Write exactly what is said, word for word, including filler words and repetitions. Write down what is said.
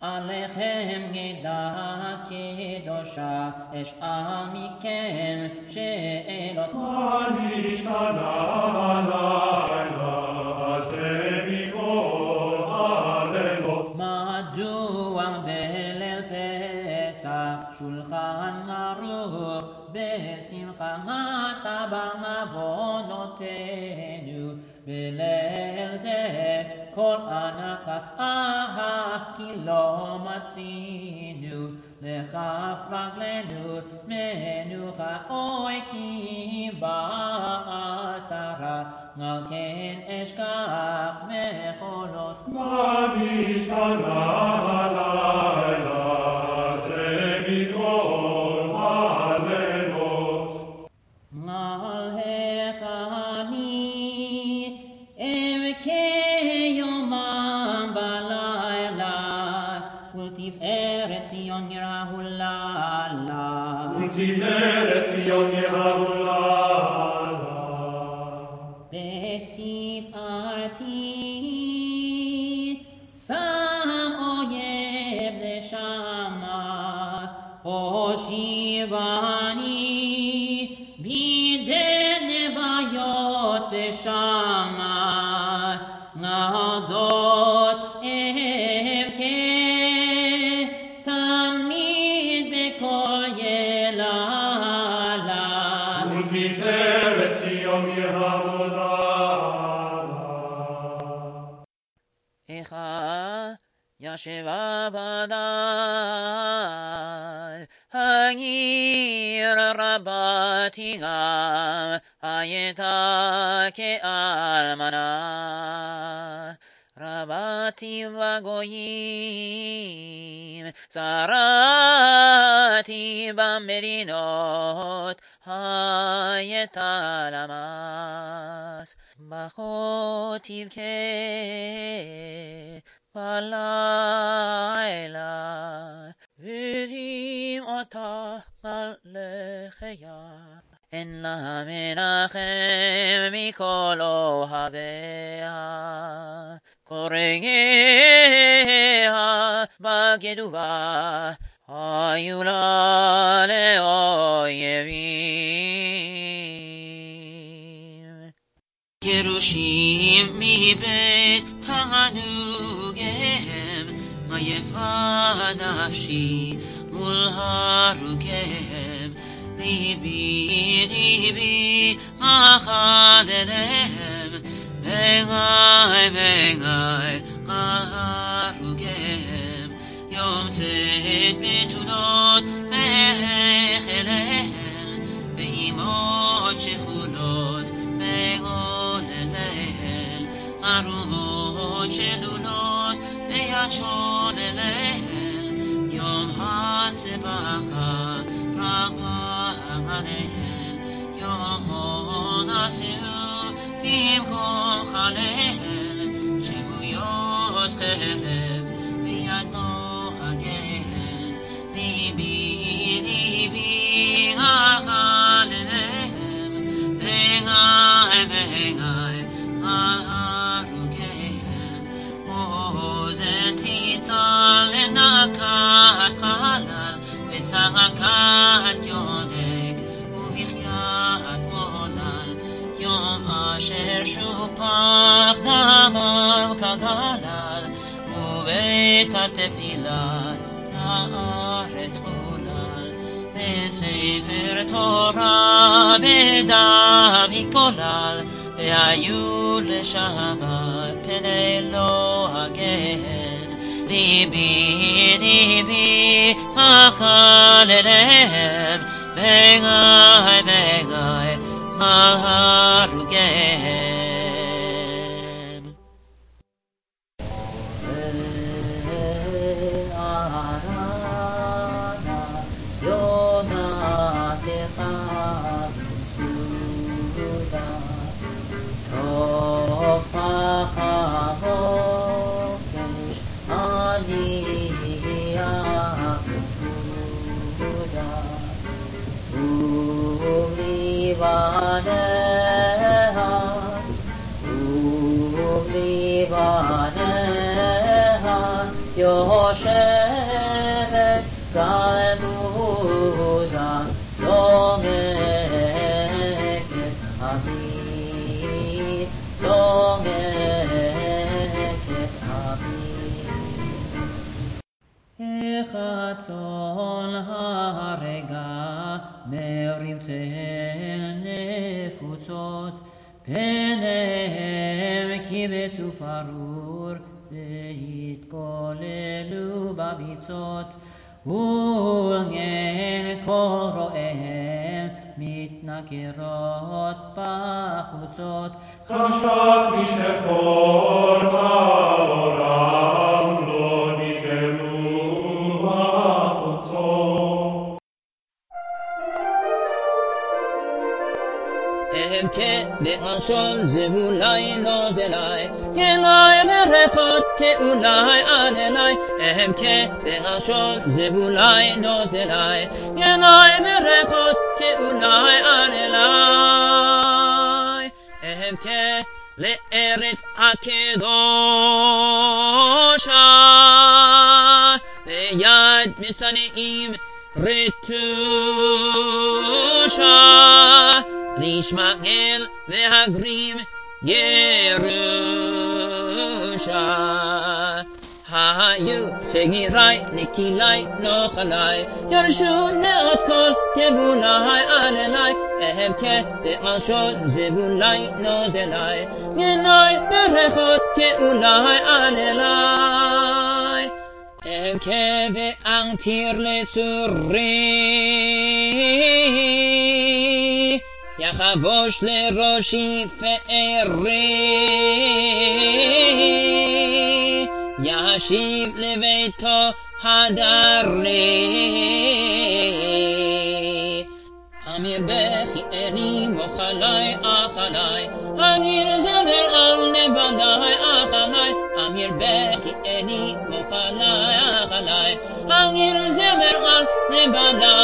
עליכם ידע קדושה אשאל מכם שאלות מה נשתנה הלילה הזה מכל הלילות מדוע בליל פסח שולחן ערוך בשמחה טבע עוונותינו בליל זה כל הנחה אהה כי לא מצינו לכף רגלינו מנוחה אוי כי באה צרה על כן אשכח מחולות מה נשתנה הלילה הזה מכל הלילות על החני אבכה יומם בלילה ולתפארת ציון יראו לילה ולתפארת ציון יראו לילה בתפארתי שם אויב לשמה הושיבני בידי נביות ושמה נעזות אבכה תמיד בכל יללה ולתפארת ציון יראו לילה איכה ישבה בדל העיר רבתי גם הייתה כאלמנה רבתי בגויים שרתי במדינות הייתה למס בכה תבכה בלילה ודמעתה על לחיה אין לה מנחם מכל אוהביה כל רגעיה בגדובה היו לה לאויבים גירושים מבית תענוגיהם עייפה נפשי מול הרוגיהם ליבי ליבי מחל אליהם בגי בגי הרוגיהם יום צאת בתולות בחייליהם ואימות שכולות בגול אליהם ערומות שלולות וישון אליהם יום הצבחה רבה עליהם יום עונשהו במקום חליהם שבויות חרב ויד נוהגיהם ליבי ליבי אכל אליהם וגיא וגיא על הרוגיהם אוזן תצל לנקת חלל וצעקת יונק ובחיית מולל יום אשר שופך דמם כגלל ובית התפילה לארץ חולל וספר תורה בדם יקולל והיו לשעבר פני אלוהיהן ליבי ליבי מחל אליהם בגיא בגיא על הרוגיהם יונתך טוב החופש עלייה ובלבניה ובלבניה יושב Shevet Zalemuza Zongeket Abi Zongeket Abi Echatzon Harega Merim Tehen Nefutzot Penehem Kibetzu Farur והתגוללו בביצות ולגן קוראיהם מתנכרות בחוצות חשך משחור העולם לא נגלו בחוצות הם כבלשון זבולי נוזלי ינאי מרחות כאולי על אלי הם כבלשון זבולי נוזלי ינאי מרחות כאולי על אלי הם כלארץ הקדושה ויד משנאים רטושה לישמעאל והגרים ירושה היו צגירי נקילי נוחלי ירשו נאות כל גבולי על אלי הם כבלשון זבולי נוזלי ינאי ברכות כאולי על אלי הם כבאנתיר לצורי יחבוש לראשי פארי ישיב לביתו הדרי אמיר בכי אלי מוחלי אחלי אניר זמר על נבלי אחלי אמיר בכי אלי מוחלי אחלי אניר זמר על נבלי